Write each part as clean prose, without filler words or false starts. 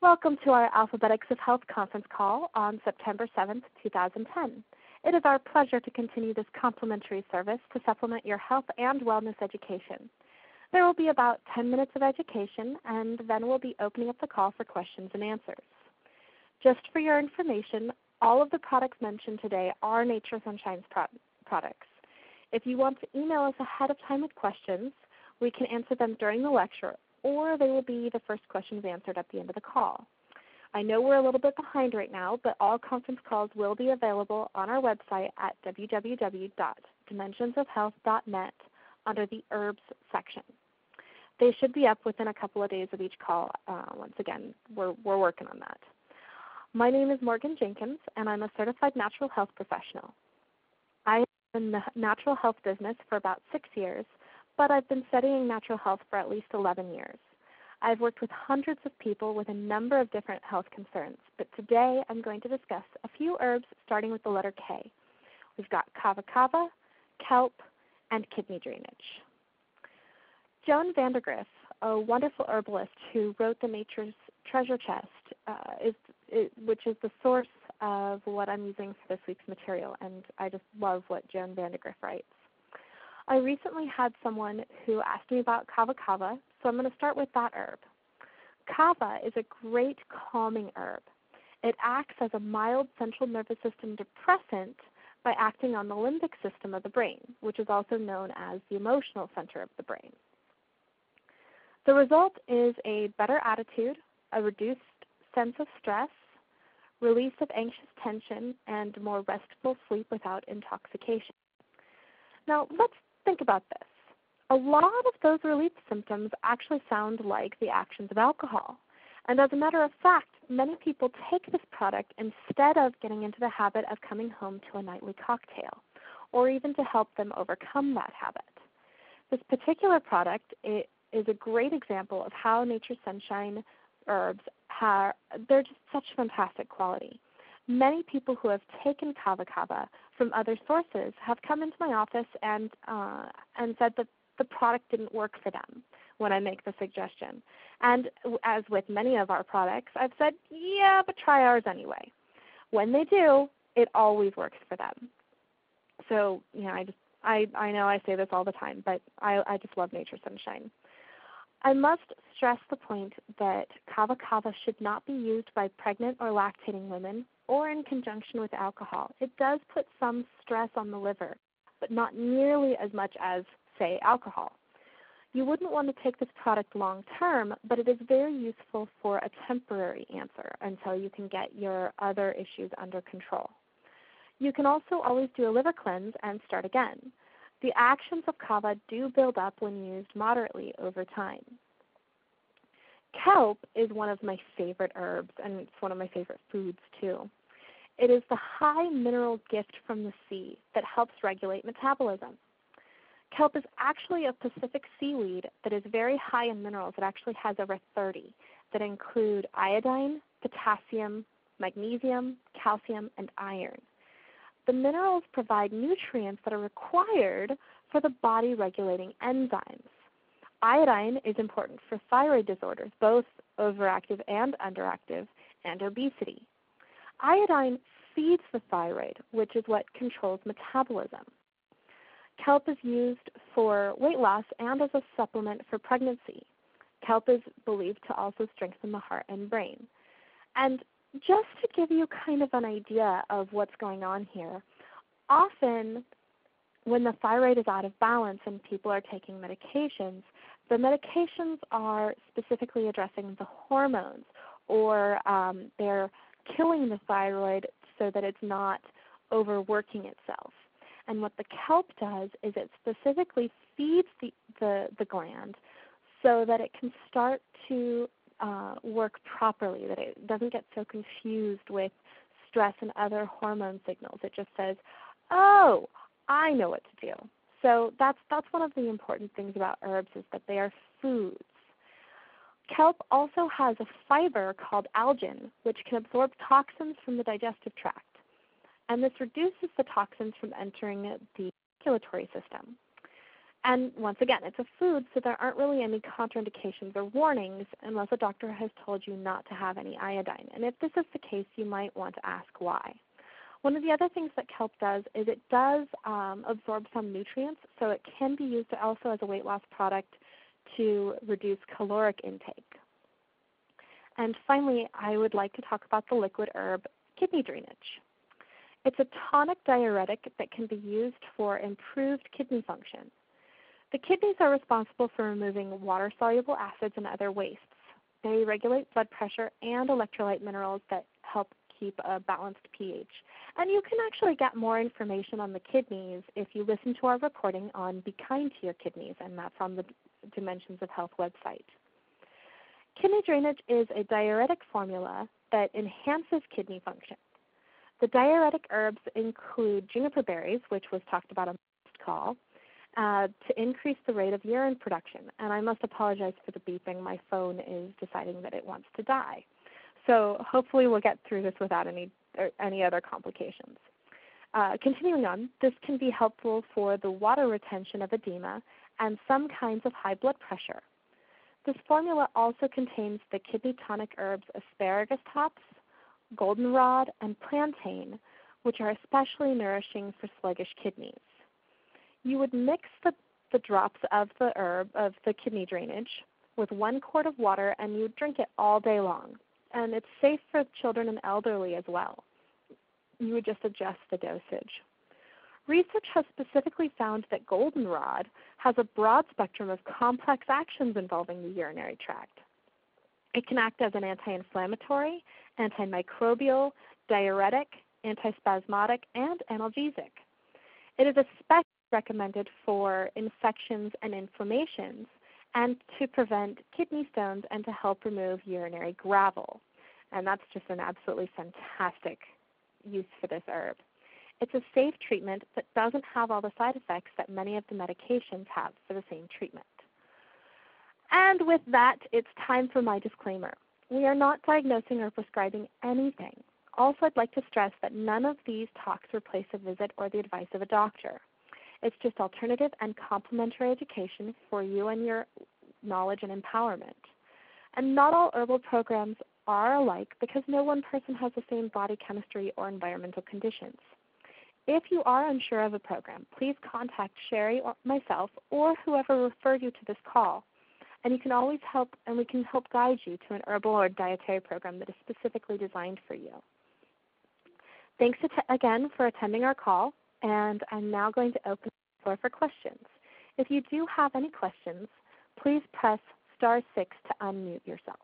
Welcome to our Alphabetics of Health conference call on September 7th, 2010. It is our pleasure to continue this complimentary service to supplement your health and wellness education. There will be about 10 minutes of education, and then we'll be opening up the call for questions and answers. Just for your information, all of the products mentioned today are Nature Sunshine's products. If you want to email us ahead of time with questions, we can answer them during the lecture, or they will be the first questions answered at the end of the call. I know we're a little bit behind right now, but all conference calls will be available on our website at www.dimensionsofhealth.net under the Herbs section. They should be up within a couple of days of each call. Once again, we're working on that. My name is Morgan Jenkins, and I'm a certified natural health professional. I have been in the natural health business for about 6 years, but I've been studying natural health for at least 11 years. I've worked with hundreds of people with a number of different health concerns, but today I'm going to discuss a few herbs starting with the letter K. We've got kava kava, kelp, and kidney drainage. Joan Vandergriff, a wonderful herbalist who wrote the Nature's Treasure Chest, which is the source of what I'm using for this week's material, and I just love what Joan Vandergriff writes. I recently had someone who asked me about kava kava, so I'm going to start with that herb. Kava is a great calming herb. It acts as a mild central nervous system depressant by acting on the limbic system of the brain, which is also known as the emotional center of the brain. The result is a better attitude, a reduced sense of stress, release of anxious tension, and more restful sleep without intoxication. Now, let's think about this. A lot of those relief symptoms actually sound like the actions of alcohol. And as a matter of fact, many people take this product instead of getting into the habit of coming home to a nightly cocktail, or even to help them overcome that habit. This particular product is a great example of how Nature's Sunshine herbs they're just such fantastic quality. Many people who have taken kava kava from other sources have come into my office and said that the product didn't work for them when I make the suggestion. And as with many of our products, I've said, yeah, but try ours anyway. When they do, it always works for them. So, I know I say this all the time, but I just love Nature's Sunshine. I must stress the point that kava kava should not be used by pregnant or lactating women or in conjunction with alcohol. It does put some stress on the liver, but not nearly as much as, say, alcohol. You wouldn't want to take this product long term, but it is very useful for a temporary answer until you can get your other issues under control. You can also always do a liver cleanse and start again. The actions of kava do build up when used moderately over time. Kelp is one of my favorite herbs, and it's one of my favorite foods too. It is the high mineral gift from the sea that helps regulate metabolism. Kelp is actually a Pacific seaweed that is very high in minerals. It actually has over 30 that include iodine, potassium, magnesium, calcium, and iron. The minerals provide nutrients that are required for the body regulating enzymes. Iodine is important for thyroid disorders, both overactive and underactive, and obesity. Iodine feeds the thyroid, which is what controls metabolism. Kelp is used for weight loss and as a supplement for pregnancy. Kelp is believed to also strengthen the heart and brain. And just to give you kind of an idea of what's going on here, often when the thyroid is out of balance and people are taking medications, the medications are specifically addressing the hormones, or they're killing the thyroid so that it's not overworking itself. And what the kelp does is it specifically feeds the gland so that it can start to work properly, that it doesn't get so confused with stress and other hormone signals. It just says, oh, I know what to do. So that's one of the important things about herbs, is that they are foods. Kelp also has a fiber called algin, which can absorb toxins from the digestive tract. And this reduces the toxins from entering the circulatory system. And once again, it's a food, so there aren't really any contraindications or warnings unless a doctor has told you not to have any iodine. And if this is the case, you might want to ask why. One of the other things that kelp does is it does absorb some nutrients, so it can be used also as a weight loss product to reduce caloric intake. And finally, I would like to talk about the liquid herb kidney drainage. It's a tonic diuretic that can be used for improved kidney function. The kidneys are responsible for removing water-soluble acids and other wastes. They regulate blood pressure and electrolyte minerals that help keep a balanced pH. And you can actually get more information on the kidneys if you listen to our recording on Be Kind to Your Kidneys, and that's on the Dimensions of Health website. Kidney drainage is a diuretic formula that enhances kidney function. The diuretic herbs include juniper berries, which was talked about on the last call, to increase the rate of urine production. And I must apologize for the beeping. My phone is deciding that it wants to die. So hopefully we'll get through this without any other complications. Continuing on, this can be helpful for the water retention of edema and some kinds of high blood pressure. This formula also contains the kidney tonic herbs asparagus tops, goldenrod, and plantain, which are especially nourishing for sluggish kidneys. You would mix the drops of the herb, of the kidney drainage, with 1 quart of water, and you drink it all day long. And it's safe for children and elderly as well. You would just adjust the dosage. Research has specifically found that goldenrod has a broad spectrum of complex actions involving the urinary tract. It can act as an anti-inflammatory, antimicrobial, diuretic, antispasmodic, and analgesic. It is especially recommended for infections and inflammations, and to prevent kidney stones and to help remove urinary gravel. And that's just an absolutely fantastic use for this herb. It's a safe treatment that doesn't have all the side effects that many of the medications have for the same treatment. And with that, it's time for my disclaimer. We are not diagnosing or prescribing anything. Also, I'd like to stress that none of these talks replace a visit or the advice of a doctor. It's just alternative and complementary education for you and your knowledge and empowerment. And not all herbal programs are alike because no one person has the same body chemistry or environmental conditions. If you are unsure of a program, please contact Sherry or myself or whoever referred you to this call. And you can always help, and we can help guide you to an herbal or dietary program that is specifically designed for you. Thanks again for attending our call, and I'm now going to open the floor for questions. If you do have any questions, please press *6 to unmute yourself.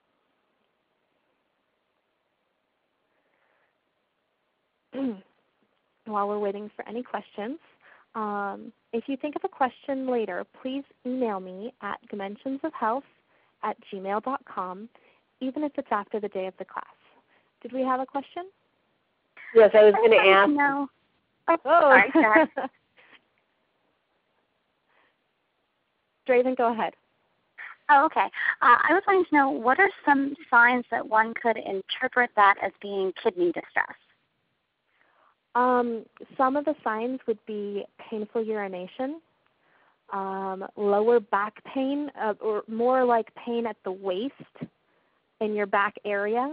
While we're waiting for any questions, if you think of a question later, please email me at dimensionsofhealth@gmail.com, even if it's after the day of the class. Did we have a question? Yes, I was going to ask. No. Oh, sorry. Draven, go ahead. Oh, okay. I was wanting to know, what are some signs that one could interpret that as being kidney distress? Some of the signs would be painful urination, lower back pain, or more like pain at the waist in your back area.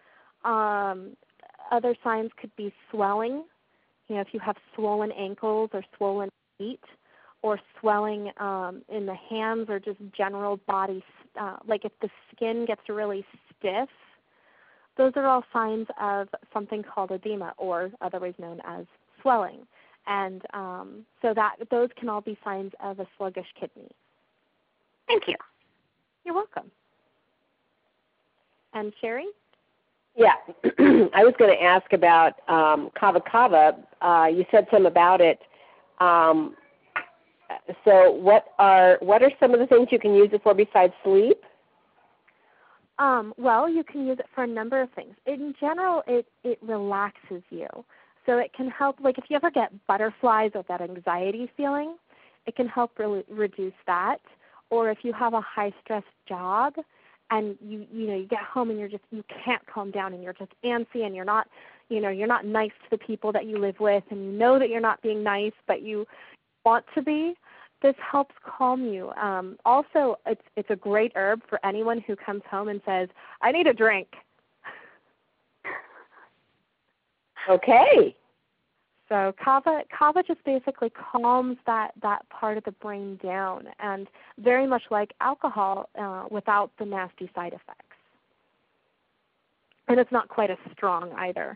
Other signs could be swelling, if you have swollen ankles or swollen feet, or swelling in the hands, or just general body, like if the skin gets really stiff. Those are all signs of something called edema, or otherwise known as swelling. And so those can all be signs of a sluggish kidney. Thank you. You're welcome. And Sherry? Yeah, I was going to ask about kava kava. You said some about it. So what are some of the things you can use it for besides sleep? Well, you can use it for a number of things. In general, it relaxes you. So it can help, like if you ever get butterflies or that anxiety feeling, it can help reduce that. Or if you have a high-stress job and you get home and you can't calm down and you're just antsy and you're not nice to the people that you live with, and you know that you're not being nice, but you want to be, This helps calm you. Also, it's a great herb for anyone who comes home and says, "I need a drink." Okay. So kava just basically calms that part of the brain down, and very much like alcohol, without the nasty side effects. And it's not quite as strong either.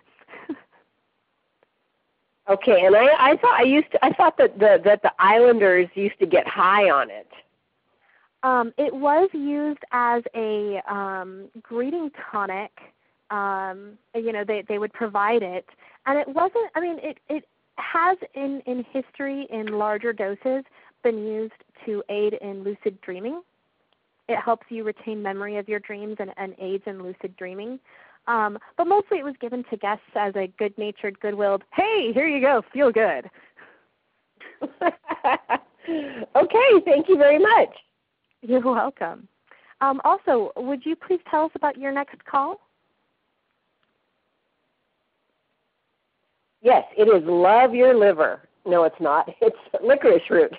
Okay, and I thought that the Islanders used to get high on it. It was used as a greeting tonic. They would provide it, and it wasn't. I mean, it has in history in larger doses been used to aid in lucid dreaming. It helps you retain memory of your dreams and aids in lucid dreaming. But mostly it was given to guests as a good-natured, good-willed, "Hey, here you go, feel good." Okay, thank you very much. You're welcome. Also, would you please tell us about your next call? Yes, it is Love Your Liver. No, it's not. It's licorice root.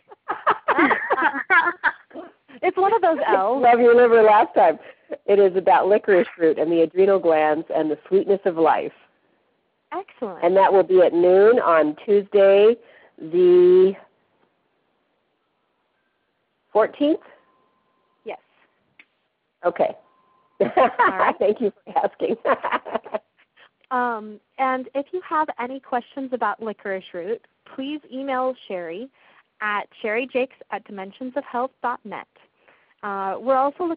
It's one of those L's. Love Your Liver last time. It is about licorice root and the adrenal glands and the sweetness of life. Excellent. And that will be at noon on Tuesday, the 14th? Yes. Okay. Right. Thank you for asking. And if you have any questions about licorice root, please email Sherry at sherryjakes@dimensionsofhealth.net. We're also